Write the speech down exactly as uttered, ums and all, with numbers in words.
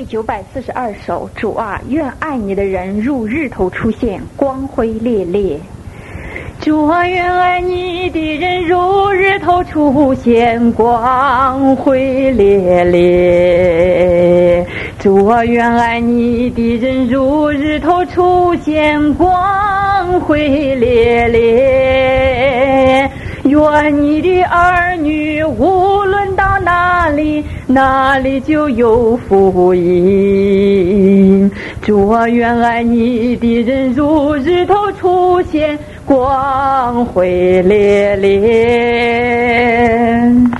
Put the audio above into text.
第九百四十二首，主啊，愿爱你的人如日头出现，光辉烈烈。主啊，愿爱你的人如日头出现，光辉烈烈。主啊，愿爱你的人如日头出现，光辉烈烈。愿你的儿女无论到哪里，哪里就有福音。主啊，愿爱你的人如日头出现，光辉烈烈。